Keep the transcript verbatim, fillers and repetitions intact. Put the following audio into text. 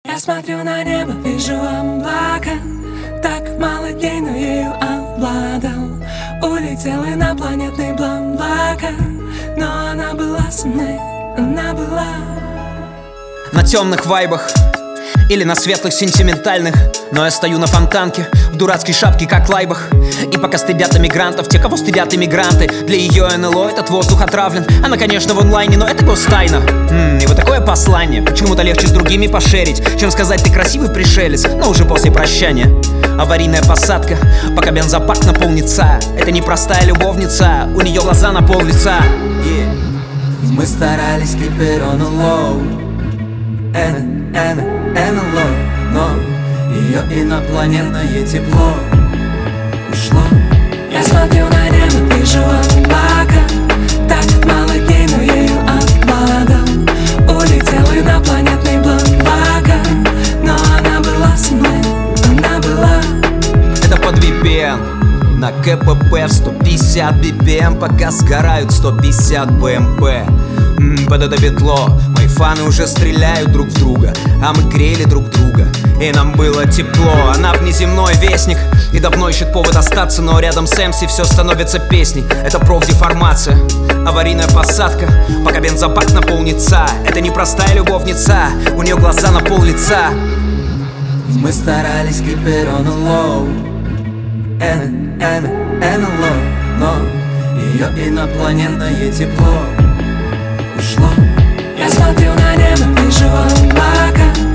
Я смотрю на небо, вижу облака. Так мало дней, но ею обладал. Улетел инопланетный блаблака. Но она была со мной, она была. На темных вайбах или на светлых сентиментальных. Но я стою на фонтанке в дурацкой шапке, как лайбах. И пока стыдят иммигрантов, те, кого стыдят иммигранты. Для ее эн эл о этот воздух отравлен. Она, конечно, в онлайне, но это гостайна. М-м, и вот такое послание почему-то легче с другими пошерить, чем сказать: ты красивый пришелец, но уже после прощания. Аварийная посадка, пока бензопак наполнится. Это не простая любовница, у нее глаза на пол лица. yeah. Мы старались keep it on the low. Эн, эн, эн эл о, но ее инопланетное тепло ушло. Я смотрю на небо, вижу облака. Так мало дней, но ею обладал. Улетел инопланетный блаблака. Но она была со мной, она была. Это под ви пи эн на ка пэ пэ в сто пятьдесят би пи эм, пока сгорают сто пятьдесят бэ эм пэ. М-м, под это петло мои фаны уже стреляют друг в друга, а мы грели друг друга, и нам было тепло. Она внеземной вестник и давно ищет повод остаться, но рядом с эм си все становится песней. Это профдеформация, аварийная посадка, пока бензобак наполнится. Это не простая любовница, у нее глаза на пол лица. Мы старались keep it on the low. Эн, эн, эн эл о, но ее инопланетное тепло ушло. Я смотрю на небо, вижу облака.